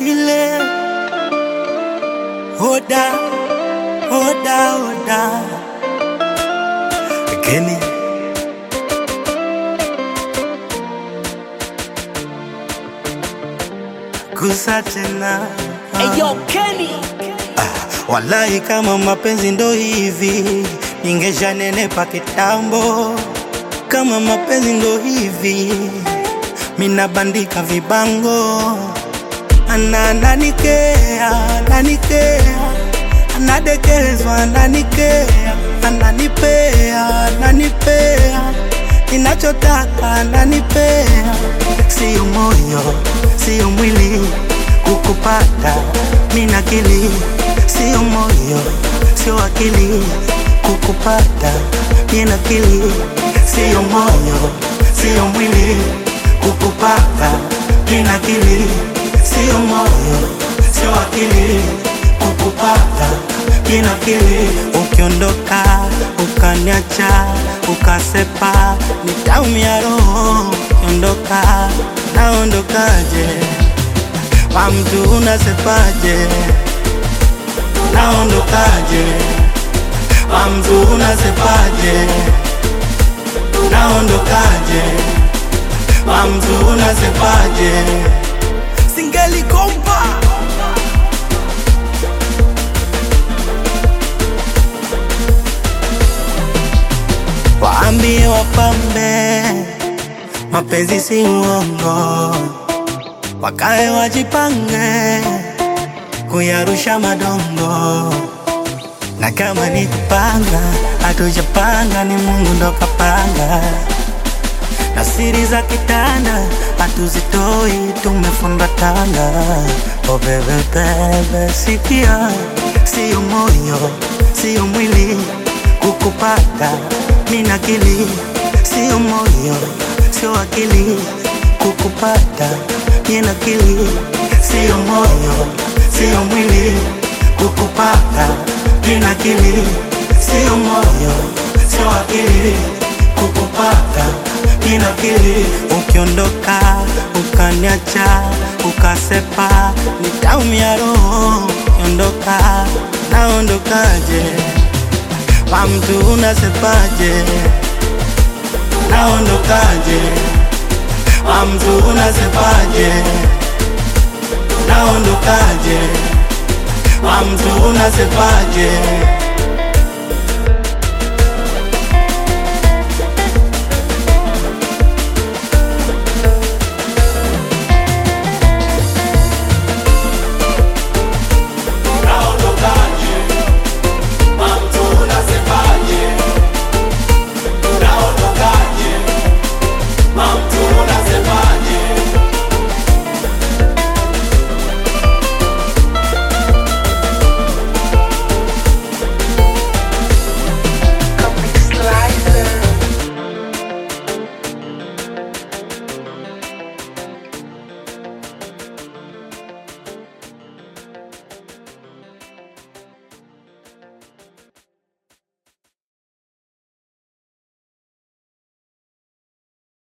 ile. Oda, oda, oda Kenny. Gusa tena. Hey yo, Kenny. Wallahi kama mapenzi ndo hivi, ningesha nenepa kitambo. Kama mapenzi ndo hivi, mina bandika vibango. Ananikea, anadekezwa, ananipea, ninachotaka ananipea. Sio moyo, sio mwili, kukupata mina akili. Sio moyo, sio akili, kukupata mina akili. Sio moyo, sio mwili, kukupata mina akili. Sio moyo, sio akili, kukupata mina akili. Ukiondoka, ukaniacha, ukasepa, nitaumia roho. Ukiondoka, naondokaje? Wa mtu unasepaje? Naondokaje? Wa mtu unasepaje? Naondokaje? Wa mtu unasepaje? Singeli kompa. Waambie wapambe, mapenzi si uongo. Wakae wajipange, kuyarusha madongo. Na kama ni kupanga, hatujapanga, ni Mungu ndo kapanga. Na siri za kitanda, hatuzitoi, tumefunda tanga. Oh bebe bebe, sikia. Sio moyo, sio mwili, kukupata mina akili. Sio moyo, sio akili, kukupata mina akili. Sio moyo, sio mwili, kukupata mina akili. Sio moyo, sio akili, kukupata mina akili. Ukiondoka, ukaniacha, ukasepa, nitaumia roho. Ukiondoka, naondokaje? Wa mtu unasepaje? Naondokaje? Wa mtu unasepaje? Naondokaje? Wa mtu unasepaje?